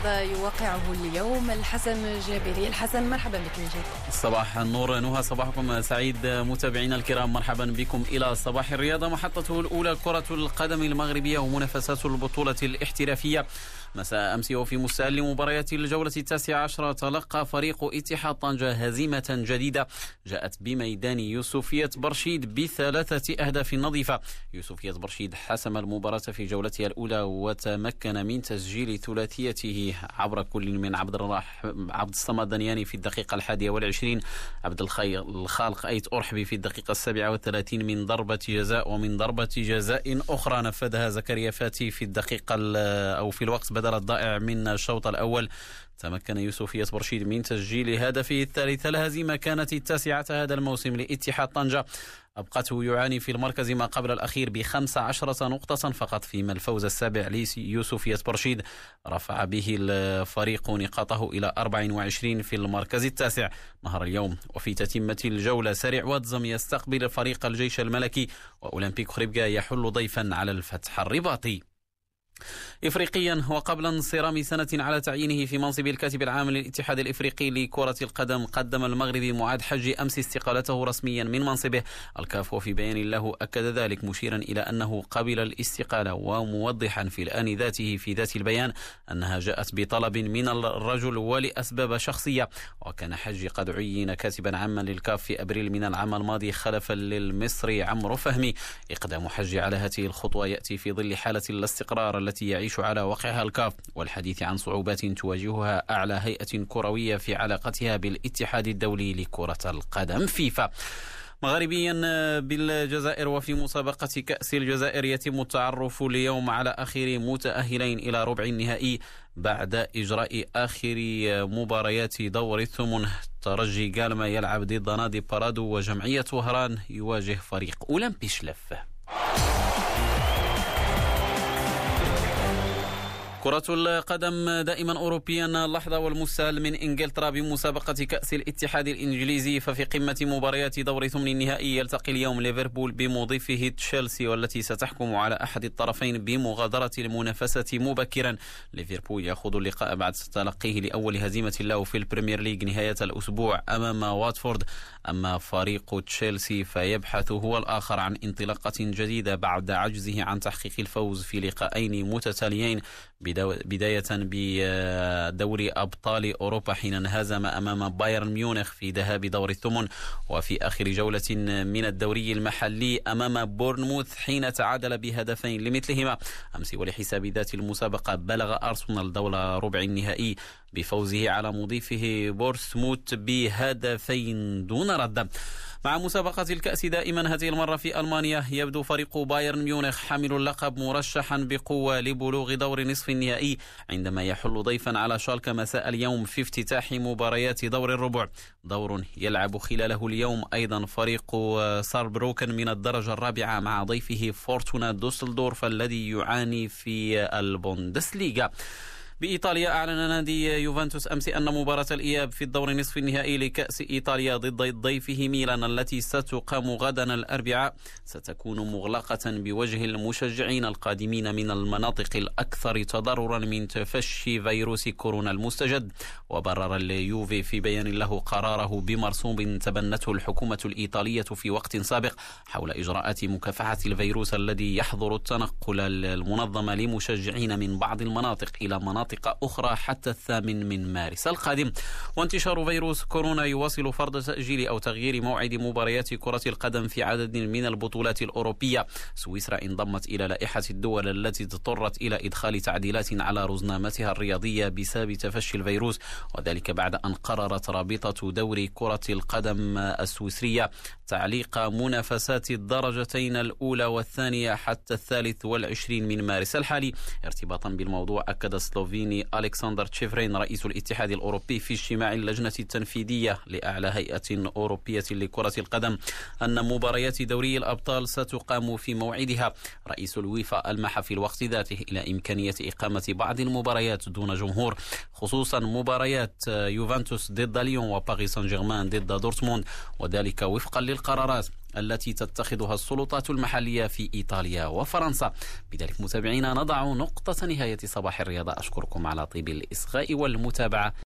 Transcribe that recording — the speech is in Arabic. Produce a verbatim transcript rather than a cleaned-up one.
الرياضة يوقعه اليوم الحسن جابري. الحسن مرحبا بك من جديد. صباح النور نهى، صباحكم سعيد متابعينا الكرام، مرحبا بكم إلى صباح الرياضة. محطته الأولى كرة القدم المغربية ومنافسات البطولة الاحترافية. مساء أمس وفي مستهل مباريات الجولة التاسعة عشرة تلقى فريق اتحاد طنجة هزيمة جديدة جاءت بميدان يوسفية برشيد بثلاثة أهداف نظيفة. يوسفية برشيد حسم المباراة في جولتها الأولى وتمكن من تسجيل ثلاثيته عبر كل من عبد الراح عبد الصمد دنياني في الدقيقة الحادية والعشرين، عبد الخالق أيت أرحبي في الدقيقة السابعة والثلاثين من ضربة جزاء، ومن ضربة جزاء أخرى نفذها زكريا فاتي في الدقيقة أو في الوقت بدل الضائع من الشوط الأول. تمكن يوسفية برشيد من تسجيل هدفه الثالث. الهزيمة كانت التاسعة هذا الموسم لاتحاد طنجة، أبقته يعاني في المركز ما قبل الأخير بخمس عشرة نقطة فقط، فيما الفوز السابع ليوسفية برشيد رفع به الفريق نقاطه إلى أربعة وعشرين في المركز التاسع. نهار اليوم وفي تتمة الجولة سريع واتزم يستقبل فريق الجيش الملكي، وأولمبيك خريبكا يحل ضيفا على الفتح الرباطي. إفريقيا، وقبل انصرام سنة على تعيينه في منصب الكاتب العام للاتحاد الإفريقي لكرة القدم، قدم المغربي معاد حجي أمس استقالته رسميا من منصبه. الكاف وفي بيان له أكد ذلك مشيرا إلى أنه قبل الاستقالة، وموضحا في الآن ذاته في ذات البيان أنها جاءت بطلب من الرجل ولأسباب شخصية. وكان حجي قد عين كاتبا عاما للكاف في أبريل من العام الماضي خلفا للمصري عمرو فهمي. إقدام حجي على هذه الخطوة يأتي في ظل حالة الاستقرار التي يعيش على واقعها الكاف، والحديث عن صعوبات تواجهها أعلى هيئة كروية في علاقتها بالاتحاد الدولي لكرة القدم فيفا. مغربيا بالجزائر، وفي مسابقة كأس الجزائر يتم التعرف اليوم على آخر متأهلين إلى ربع النهائي بعد إجراء آخر مباريات دور الثمن. ترجي قالما يلعب ضد نادي بارادو، وجمعية وهران يواجه فريق أولمبي شلف. كرة القدم دائما أوروبيا، اللحظة والمستهل من إنجلترا بمسابقة كأس الاتحاد الإنجليزي. ففي قمة مباريات دور ثمن النهائي يلتقي اليوم ليفربول بمضيفه تشيلسي، والتي ستحكم على أحد الطرفين بمغادرة المنافسة مبكرا. ليفربول يأخذ اللقاء بعد تلقيه لأول هزيمة له في البريمير ليج نهاية الأسبوع أمام واتفورد. أما فريق تشيلسي فيبحث هو الآخر عن انطلاقة جديدة بعد عجزه عن تحقيق الفوز في لقاءين متتاليين، بداية بدوري أبطال أوروبا حين انهزم أمام بايرن ميونخ في ذهاب دور الثمن، وفي آخر جولة من الدوري المحلي أمام بورنموث حين تعادل بهدفين لمثلهما أمس. ولحساب ذات المسابقة بلغ أرسنال دور ربع النهائي بفوزه على مضيفه بورسموث بهدفين دون رد. مع مسابقة الكأس دائما هذه المرة في ألمانيا، يبدو فريق بايرن ميونخ حامل اللقب مرشحا بقوة لبلوغ دور نصف النهائي عندما يحل ضيفا على شالكة مساء اليوم في افتتاح مباريات دور الربع، دور يلعب خلاله اليوم أيضا فريق ساربروكن من الدرجة الرابعة مع ضيفه فورتونا دوسلدورف الذي يعاني في البوندسليغا. بإيطاليا، أعلن نادي يوفنتوس أمس أن مباراة الإياب في الدور نصف النهائي لكأس إيطاليا ضد ضيفه ميلان التي ستقام غدا الأربعاء ستكون مغلقة بوجه المشجعين القادمين من المناطق الأكثر تضررا من تفشي فيروس كورونا المستجد. وبرر اليوفي في بيان له قراره بمرسوم تبنته الحكومة الإيطالية في وقت سابق حول إجراءات مكافحة الفيروس الذي يحظر التنقل المنظم لمشجعين من بعض المناطق إلى مناطق أخرى حتى الثامن من مارس القادم. وانتشار فيروس كورونا يواصل فرض تأجيل أو تغيير موعد مباريات كرة القدم في عدد من البطولات الأوروبية. سويسرا انضمت إلى لائحة الدول التي اضطرت إلى إدخال تعديلات على رزنامتها الرياضية بسبب تفشي الفيروس، وذلك بعد أن قررت رابطة دوري كرة القدم السويسرية تعليق منافسات الدرجتين الأولى والثانية حتى الثالث والعشرين من مارس الحالي. ارتباطا بالموضوع، أكد سلوفيني ألكسندر تشيفرين رئيس الاتحاد الأوروبي في اجتماع اللجنة التنفيذية لأعلى هيئة أوروبية لكرة القدم أن مباريات دوري الأبطال ستقام في موعدها. رئيس الويفا ألمح في الوقت ذاته إلى إمكانية إقامة بعض المباريات دون جمهور، خصوصا مباريات يوفنتوس ضد ليون وباريس سان جيرمان ضد دورتموند، وذلك وفقا للقرارات التي تتخذها السلطات المحلية في إيطاليا وفرنسا. بذلك متابعينا نضع نقطة نهاية صباح الرياضة. أشكركم على طيب الإصغاء والمتابعة.